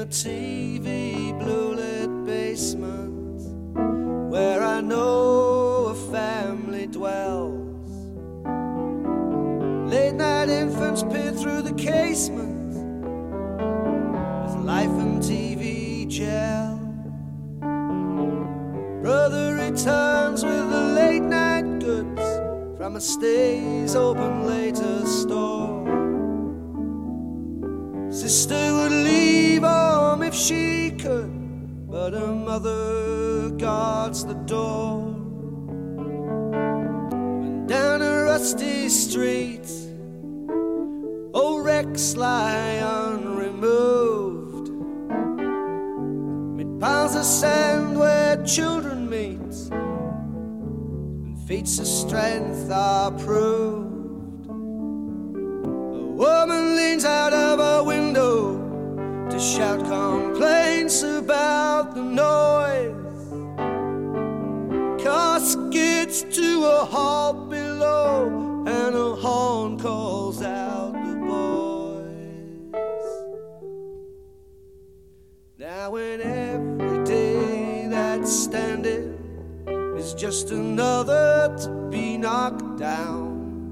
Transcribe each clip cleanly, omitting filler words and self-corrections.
TV blue-lit basement where I know a family dwells. Late-night infants peer through the casement as life and TV gel. Brother returns with the late-night goods from a stays open later store. Sister would leave home if she could, but her mother guards the door. And down a rusty street, old wrecks lie unremoved, mid piles of sand where children meet, and feats of strength are proved. A woman leans out of her window to shout complaints about the noise. Car skids to a halt below, and a horn calls out the boys. Now when every day that's standing is just another to be knocked down,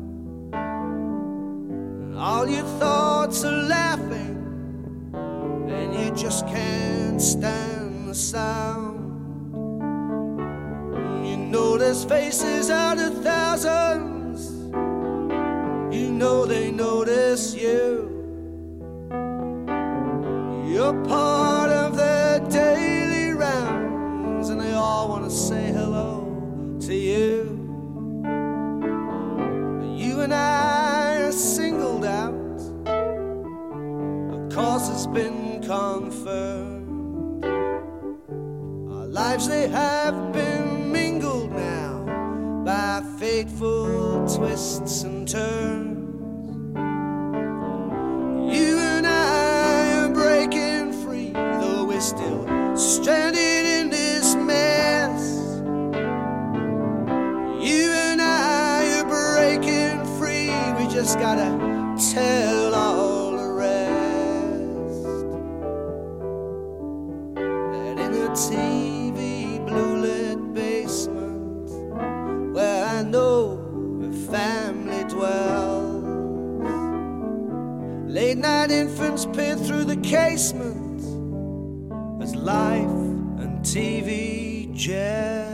all your thoughts are laughing, and you just can't stand the sound. You know there's faces out of thousands, you know they notice you. You're part of their daily rounds, and they all want to say hello to you. You and I are singled out, our cause has been confirmed. Our lives, they have been mingled now by fateful twists and turns. You and I are breaking free, though we're still stranded in this mess. You and I are breaking free, we just gotta tell all the rest. That in a TV blue-lit basement where I know a family dwells, late-night infants peer through the casement as life and TV gel.